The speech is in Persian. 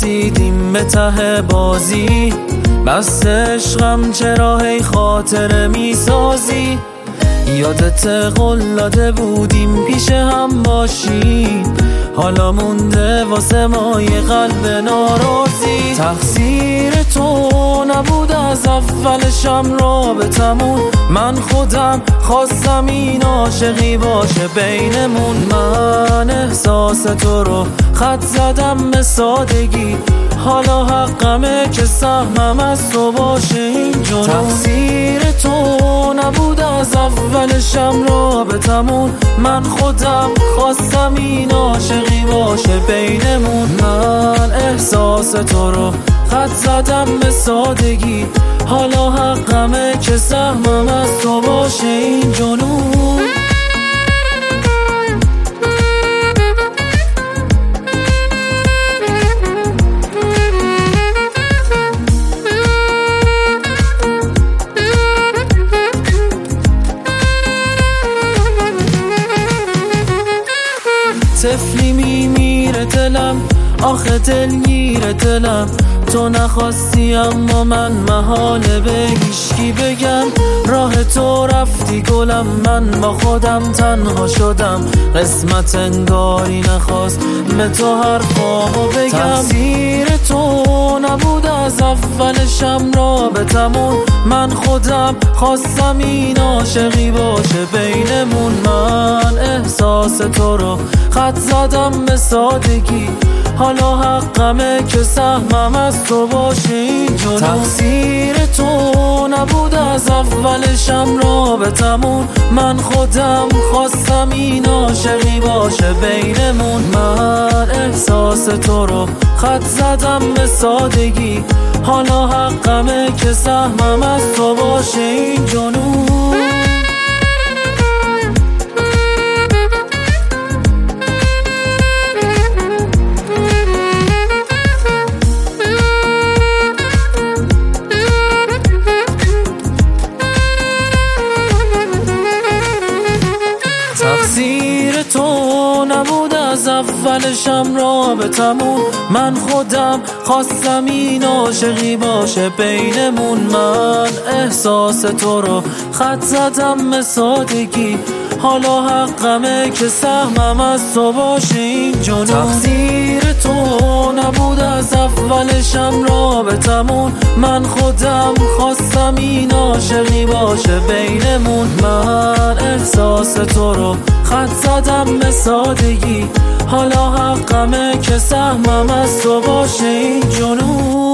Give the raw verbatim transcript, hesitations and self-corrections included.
رسیدیم به ته بازی، بس عشقم چرا هی خاطره میسازی؟ یادت قلاده بودیم پیش هم باشیم، حالا مونده واسه ما یه قلب ناراضی. تقصیر تو نبود از اولشم رابطمون، من خودم خواستم این عاشقی باشه بینمون. من احساس تو رو خط زدم به سادگی، حالا حقمه که سهمم از تو باشه این جنون. تقصیر تو نبود از اولشم رابطمون، من خودم خواستم این عاشقی باشه بینمون. من احساس تو رو خط زدم به سادگی، حالا حقمه که سهمم از تو باشه این جنون. طفلی میمیره دلم، آخه دلگیره دلم، تو نخواستی اما من محاله به هیچکی بگم. راه تو رفتی گلم، من با خودم تنها شدم، قسمت انگاری نخواست به تو حرفامو بگم. تقصیر تو نبود از اولشم رابطمون، من خودم خواستم این عاشقی باشه بینمون. من احساس تو رو خط زدم به سادگی، حالا حقمه که سهمم از تو باشه این جنون. تقصیر تو نبود از اولشم رابطمون، من خودم خواستم این عاشقی باشه بینمون. من احساس تو رو خط زدم به سادگی، حالا حقمه که سهمم از تو باشه این جنون. تقصیر تو نبود از اولشم رابطمون، من خودم خواستم این عاشقی باشه بینمون. من احساس تو رو خط زدم به سادگی، حالا حقمه که سهمم از تو باشه این جنون. تقصیر تو نبود از اولشم رابطمون، من خودم خواستم این عاشقی باشه بینمون. من احساس تو رو خط زدم به سادگی، حالا حقمه که سهمم از تو باشه این جنون.